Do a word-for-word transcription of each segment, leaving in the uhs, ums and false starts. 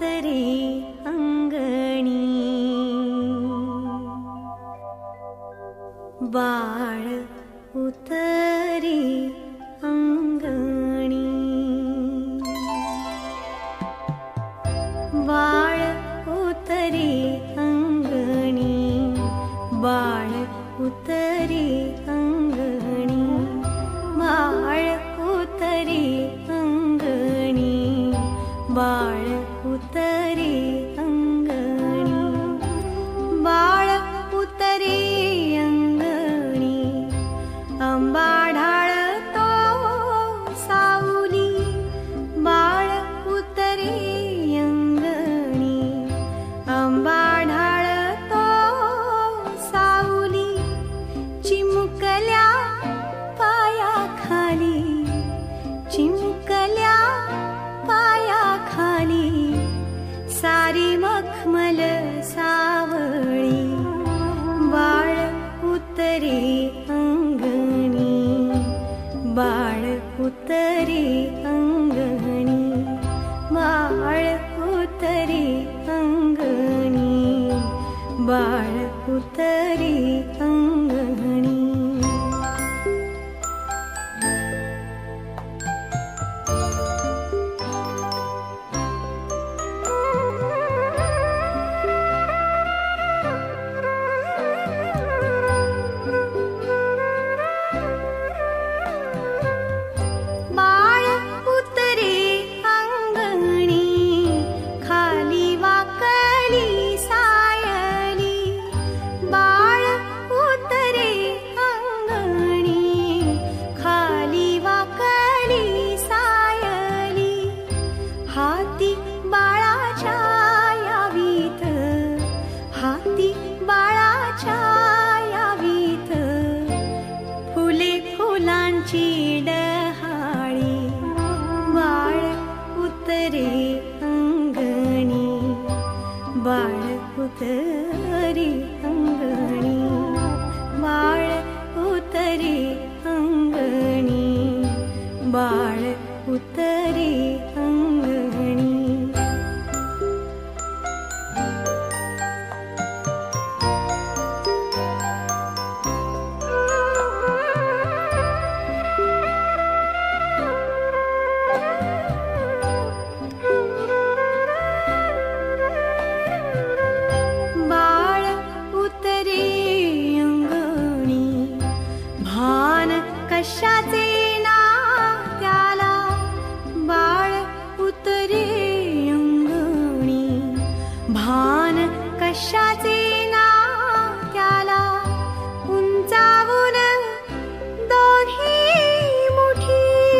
उतरे अंगणी बाळ उतरे अंगणी बाळ उतरे अंगणी बाळ उतरे अंगणी बाळ उतरे अंगणी बाळ उतरे अंगणी बाळ उतरे अंगणी आंबा ढाळतो सावली बाळ उतरे अंगणी आंबा ढाळतो सावली चिमुकल्या पायाखाली चिमुकल्या पायाखाली सारी मखमल सावळी बाळ उतरे अंगणी बाळ उतरे अंगणी बाळ उतरे अंगणी बाळ उतरे अंगणी हाती बाळाच्या यावीत हाती बाळाच्या यावीत फुले फुलांची डहाळी बाळ उतरे अंगणी बाळ उतरे अंगणी बाळ उतरे अंगणी बाळ उतरे अंगणी बाळ उतरे अंगणी भान कशाचे ना त्याला बाळ उतरे अंगणी भान कशाचे ना त्याला उंचावून दोन्ही मुठी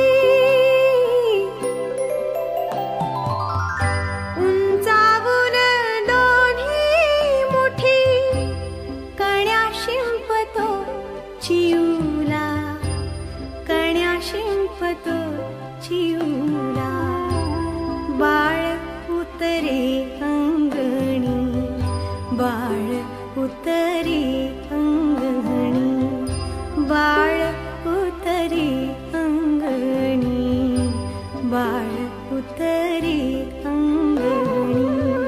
उंचावून दोन्ही मुठी कण्या शिंपतो चिऊला कण्या शिंपतो चिऊला बाळ उतरे अंगणी बाळ उतरे अंगणी बाळ उतरे अंगणी बाळ उतरे अंगणी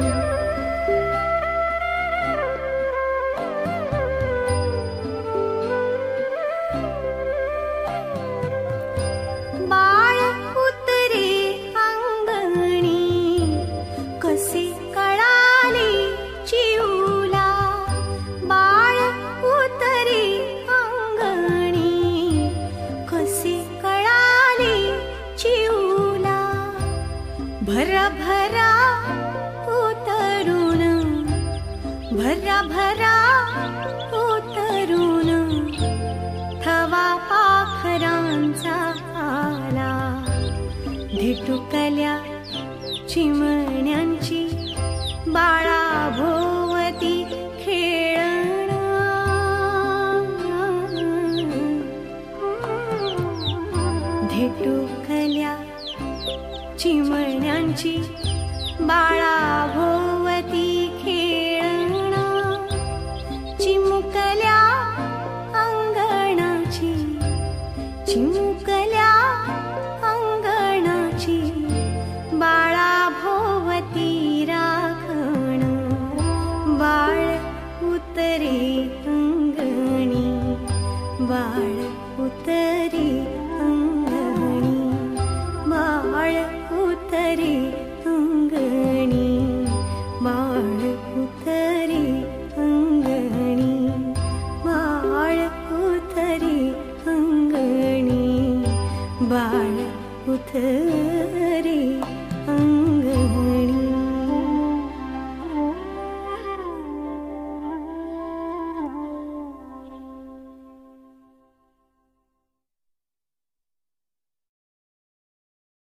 बाळ उतरे अंगणी कसे कळाले चिऊला बाळ उतरे अंगणी कसे कळाले चिऊला भरा भरा उतरून भरा भरा उतरून थवा पाखरांचा आला ढिटुकल्या चिमण्यांची बाळा भोवती खेळण ढिटुकल्या चिमण्यांची बाळा भोवती खेळण चिमुकल्या